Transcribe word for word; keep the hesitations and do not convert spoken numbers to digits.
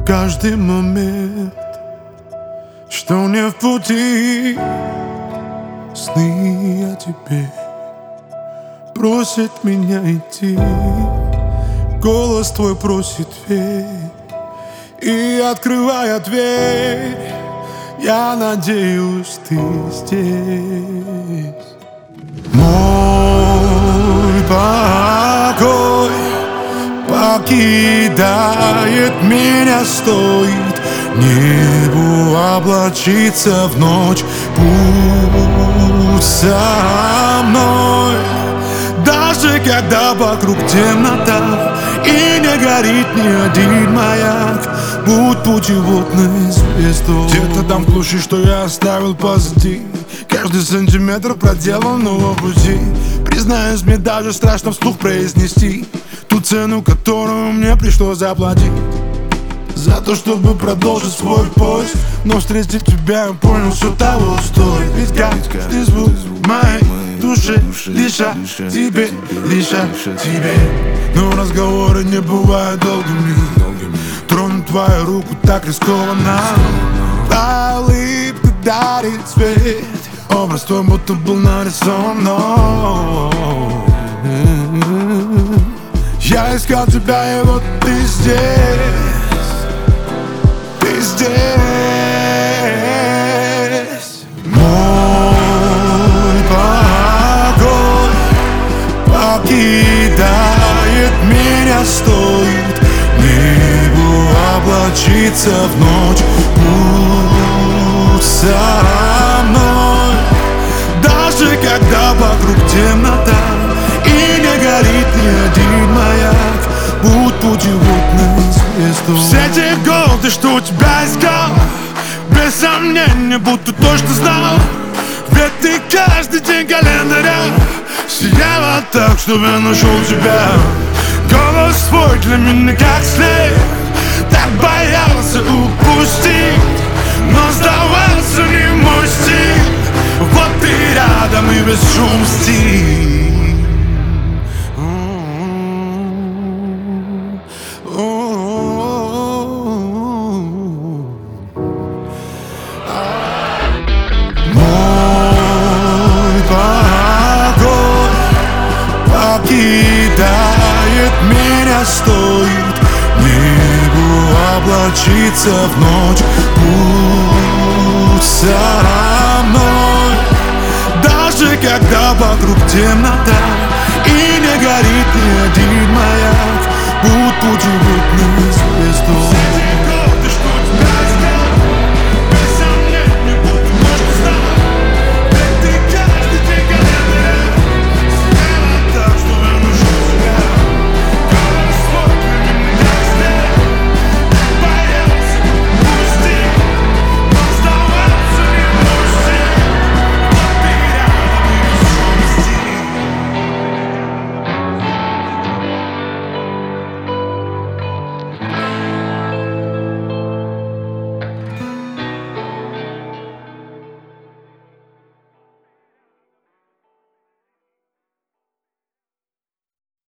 Каждый момент, что мне в пути, сны о тебе просят меня идти. Голос твой просит верь, и открывая дверь, я надеюсь, ты здесь. Мой покой покидает меня, стоит небу облачиться в ночь. Будь со мной, даже когда вокруг темнота и не горит ни один маяк. Будь путеводной звездой. Где-то там в глуши, что я оставил позади, каждый сантиметр проделанного пути. Признаюсь, мне даже страшно вслух произнести ту цену, которую мне пришлось заплатить за то, чтобы продолжить свой путь. Но встретив тебя, я понял, что того стоит. Ведь каждый звук моей души лишь о тебе, лишь о тебе. Но разговоры не бывают долгими. Тронуть твою руку так рискованно. Твоя улыбка дарит свет, образ твой будто был нарисован мной. Я искал тебя, и вот ты здесь. Ты здесь. Мой покой покидает меня, стоит небу облачиться в ночь. Будь со мной, даже когда вокруг темнота и не горит ни один маяк. Будь путеводной звездой. Все те годы, что у тебя искал, без сомнения, будто точно знал. Ведь ты каждый день календаря сияла так, чтобы я нашел тебя. Голос твой для меня как след, так боялся упустить, но сдавался не мой стиль. Вот ты рядом и без шумости. Мой покой покидает меня, стоит небу облачиться в ночь. Будь со мной, даже когда вокруг темнота и не горит ни один маяк. Будь путеводной звездой.